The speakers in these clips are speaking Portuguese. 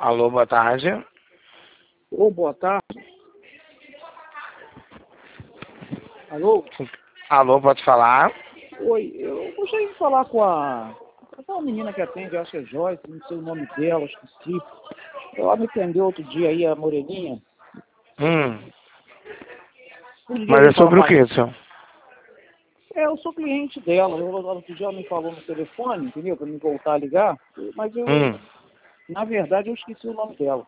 Alô, boa tarde. Ô, boa tarde. Alô? Alô, pode falar? Oi, eu gostaria de falar com aquela menina que atende, acho que é Joyce, não sei o nome dela, esqueci. Ela me atendeu outro dia aí, a moreninha. Mas é sobre o que, senhor? Eu sou cliente dela. Outro dia ela me falou no telefone, entendeu? Para me voltar a ligar. Mas na verdade, eu esqueci o nome dela.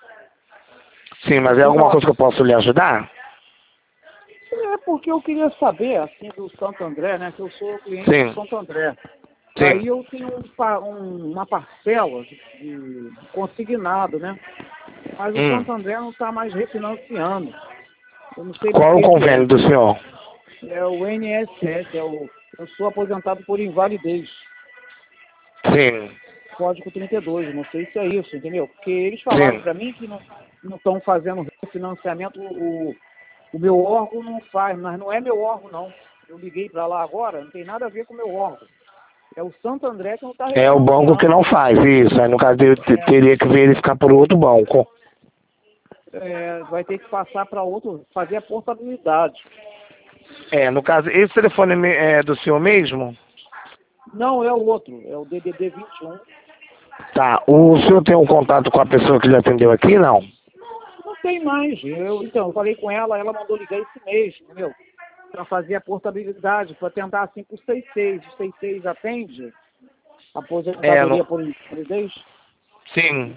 Sim, mas é alguma coisa que eu posso lhe ajudar? É porque eu queria saber, assim, do Santo André, né? Que eu sou cliente do Santo André. Sim. Aí eu tenho uma parcela de consignado, né? Mas o Santo André não está mais refinanciando. Eu não sei Qual é o convênio do senhor? É o INSS, eu sou aposentado por invalidez. Sim. Código 32, não sei se é isso, entendeu? Porque eles falaram para mim que não estão fazendo refinanciamento, o meu órgão não faz, mas não é meu órgão, não. Eu liguei para lá agora, não tem nada a ver com o meu órgão. É o Santo André que não está É o banco que não faz isso. Aí, no caso, teria que verificar por outro banco. Vai ter que passar para outro, fazer a portabilidade. No caso, esse telefone é do senhor mesmo? Não, é o outro, é o DDD 21. Tá. O senhor tem um contato com a pessoa que lhe atendeu aqui, não? Não tem mais. Eu falei com ela, ela mandou ligar esse mês, entendeu? Para fazer a portabilidade, para tentar assim por 66. O 66 atende? Aposentadoria por invalidez? Sim.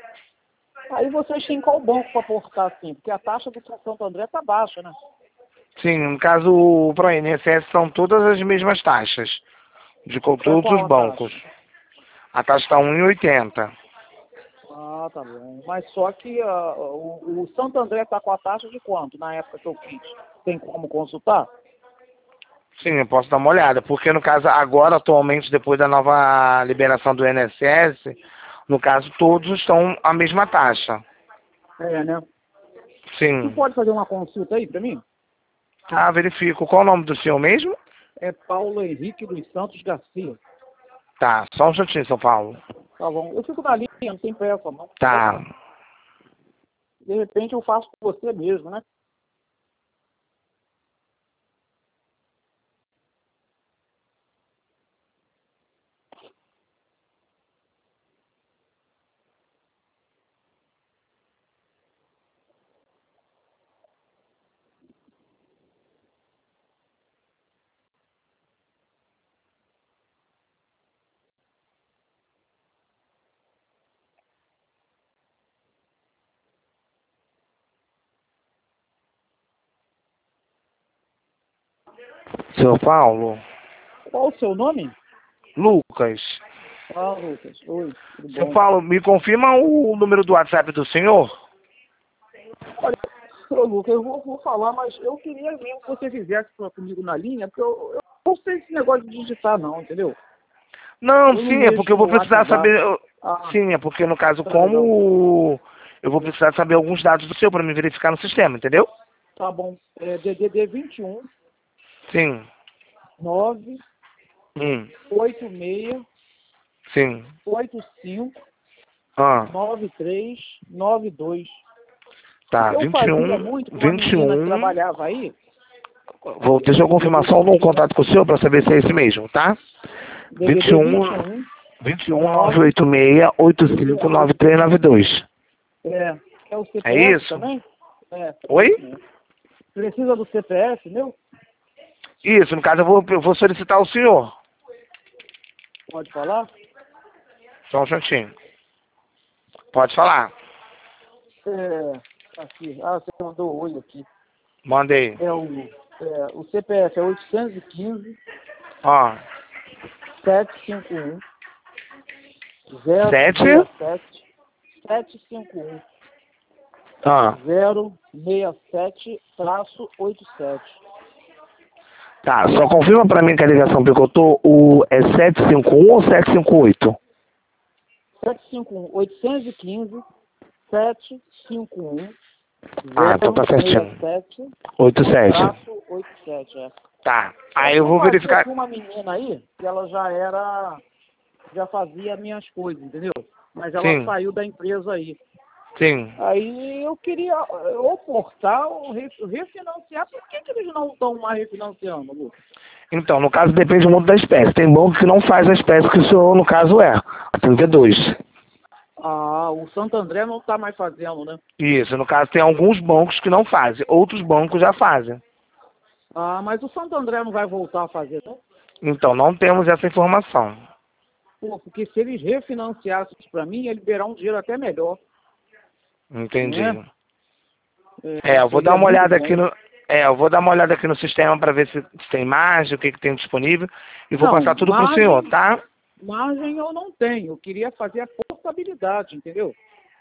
Aí vocês têm qual banco para portar assim? Porque a taxa do Santo André tá baixa, né? Sim, no caso, para o INSS são todas as mesmas taxas, de todos os bancos. A taxa está 1,80. Ah, tá bom. Mas só que o Santo André está com a taxa de quanto na época que eu fiz? Tem como consultar? Sim, eu posso dar uma olhada, porque no caso agora, atualmente, depois da nova liberação do INSS, no caso todos estão a mesma taxa. Né? Sim. Você pode fazer uma consulta aí para mim? Ah, verifico. Qual o nome do senhor mesmo? É Paulo Henrique dos Santos Garcia. Tá, só um instantinho, São Paulo. Tá bom. Eu fico na linha, não tem pressa, não. Tá. De repente eu faço com você mesmo, né? Seu Paulo? Qual o seu nome? Lucas. Ah, Lucas. Oi, tudo bom? Seu Paulo, me confirma o número do WhatsApp do senhor? Olha, Lucas, eu vou falar, mas eu queria mesmo que você fizesse comigo na linha, porque eu não sei esse negócio de digitar não, entendeu? Não, sim, é porque eu vou precisar saber... Sim, é porque no caso, como eu vou precisar saber alguns dados do seu para me verificar no sistema, entendeu? Tá bom. É DDD 21 Sim. 9 86 Sim. 85 Ah. 93 92. Tá, Eu 21, fazia muito com uma menina que 21. trabalhava aí. Deixa eu confirmar só um contato com o senhor para saber se é esse mesmo, tá? DDD 21 986 85 9392. É o CPF É isso? também? Oi? Precisa do CPF, meu? Isso, no caso eu vou solicitar ao senhor. Pode falar? Só um instantinho. Pode falar. Aqui. Ah, você mandou o olho aqui. Mandei. O CPF é 815 Ó. 751 7? 067 751 Ah. 067-87. Tá, só confirma pra mim que a ligação picotou é 751 ou 758? 751 815 751 então tá certinho. 87 87. Tá, aí eu vou Tinha verificar. uma menina aí que ela já fazia minhas coisas, entendeu? mas ela Sim. saiu da empresa aí. Sim. Aí eu queria ou portar ou refinanciar. Por que eles não estão mais refinanciando, Lucas? Então, no caso, depende muito da espécie. Tem banco que não faz a espécie que o senhor, no caso, é. A 32. Ah, o Santo André não está mais fazendo, né? Isso, no caso, tem alguns bancos que não fazem. Outros bancos já fazem. Ah, mas o Santo André não vai voltar a fazer, não? Então, não temos essa informação. Pô, porque se eles refinanciassem isso para mim, ia liberar um dinheiro até melhor, Entendi. né? Eu vou dar Seria uma muito olhada bom. aqui no... eu vou dar uma olhada aqui no sistema para ver se tem margem, o que tem disponível. E vou Não, passar tudo pro senhor, tá? margem eu não tenho. Eu queria fazer a portabilidade, entendeu?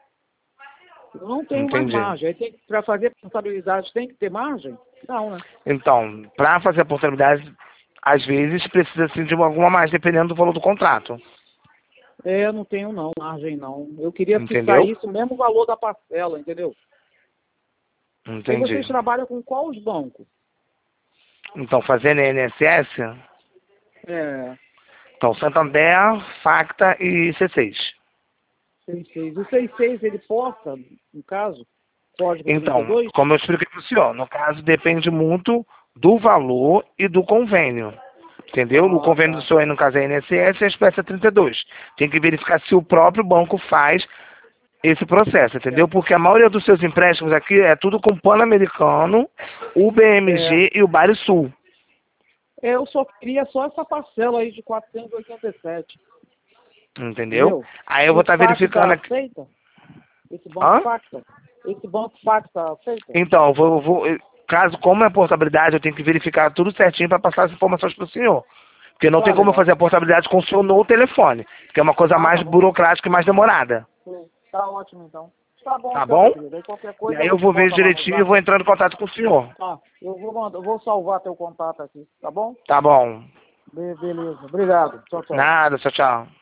Eu não tenho mais Entendi. margem. Para fazer portabilidade tem que ter margem? Não, né? Então, para fazer a portabilidade, às vezes precisa sim de alguma margem, dependendo do valor do contrato. Eu não tenho não, margem não. Eu queria fixar Entendeu? isso, o mesmo valor da parcela, entendeu? E Entendi. vocês trabalham com quais bancos? Então, fazendo INSS, É, então, Santander, Facta e C6. 66. O 66 ele posta, no caso, código Então, 32? como eu expliquei para o senhor, no caso depende muito do valor e do convênio. Entendeu? O Ah, convênio do tá. senhor aí, no caso, é INSS e a espécie é 32. Tem que verificar se o próprio banco faz esse processo, entendeu? Porque a maioria dos seus empréstimos aqui é tudo com Pan-Americano, o É, BMG e o Banrisul. eu só queria só essa parcela aí de 487, Entendeu? entendeu? Aí eu vou Esse estar verificando Facta aqui. aceita? Esse banco Hã? Facta? Esse banco Facta aceita? Então, caso como é portabilidade, eu tenho que verificar tudo certinho para passar as informações para o senhor. Porque não Tá tem como eu legal. fazer a portabilidade com o senhor no telefone, que é uma coisa Ah, mais tá bom. burocrática e mais demorada. Tá ótimo, então. Tá bom, Tá então, bom? meu querido. Aí qualquer E coisa aí a eu gente vou ver volta lá no direitinho e zap. vou entrar em contato com o senhor. Tá, eu vou salvar teu contato aqui, tá bom? Tá bom. Beleza. Obrigado. Tchau, tchau. Nada, tchau, tchau.